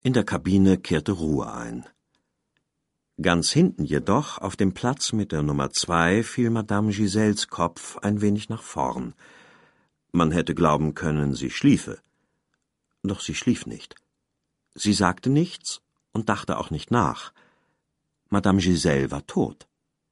In der Kabine kehrte Ruhe ein. Ganz hinten jedoch, auf dem Platz mit der Nummer 2, fiel Madame Giselles Kopf ein wenig nach vorn. Man hätte glauben können, sie schliefe. Doch sie schlief nicht. Sie sagte nichts und dachte auch nicht nach. Madame Giselles war tot.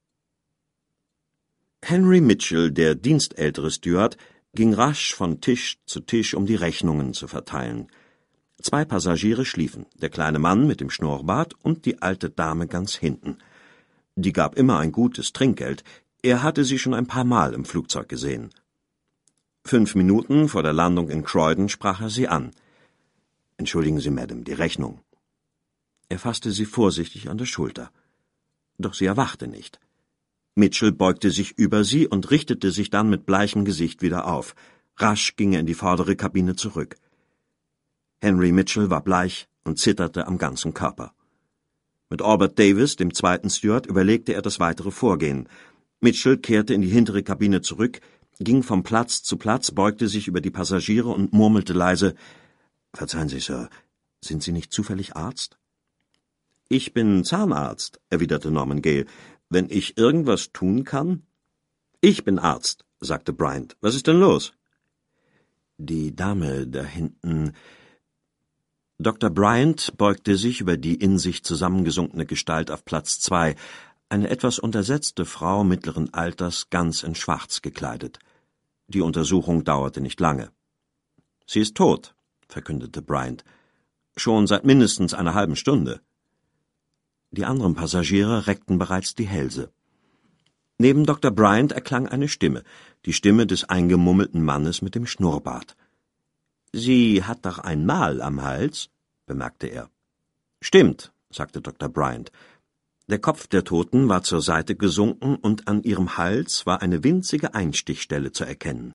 Henry Mitchell, der dienstältere Steward, ging rasch von Tisch zu Tisch, um die Rechnungen zu verteilen. 2 Passagiere schliefen, der kleine Mann mit dem Schnurrbart und die alte Dame ganz hinten. Die gab immer ein gutes Trinkgeld, er hatte sie schon ein paar Mal im Flugzeug gesehen. 5 Minuten vor der Landung in Croydon sprach er sie an. »Entschuldigen Sie, Madame, die Rechnung.« Er fasste sie vorsichtig an der Schulter. Doch sie erwachte nicht. Mitchell beugte sich über sie und richtete sich dann mit bleichem Gesicht wieder auf. Rasch ging er in die vordere Kabine zurück. Henry Mitchell war bleich und zitterte am ganzen Körper. Mit Albert Davis, dem 2. Steward, überlegte er das weitere Vorgehen. Mitchell kehrte in die hintere Kabine zurück, ging von Platz zu Platz, beugte sich über die Passagiere und murmelte leise: »Verzeihen Sie, Sir, sind Sie nicht zufällig Arzt?« »Ich bin Zahnarzt«, erwiderte Norman Gale. »Wenn ich irgendwas tun kann?« »Ich bin Arzt«, sagte Bryant. »Was ist denn los?« »Die Dame da hinten...« Dr. Bryant beugte sich über die in sich zusammengesunkene Gestalt auf Platz 2, eine etwas untersetzte Frau mittleren Alters, ganz in Schwarz gekleidet. Die Untersuchung dauerte nicht lange. »Sie ist tot«, verkündete Bryant. »Schon seit mindestens einer halben Stunde.« Die anderen Passagiere reckten bereits die Hälse. Neben Dr. Bryant erklang eine Stimme, die Stimme des eingemummelten Mannes mit dem Schnurrbart. »Sie hat doch ein Mal am Hals«, bemerkte er. »Stimmt«, sagte Dr. Bryant. Der Kopf der Toten war zur Seite gesunken und an ihrem Hals war eine winzige Einstichstelle zu erkennen.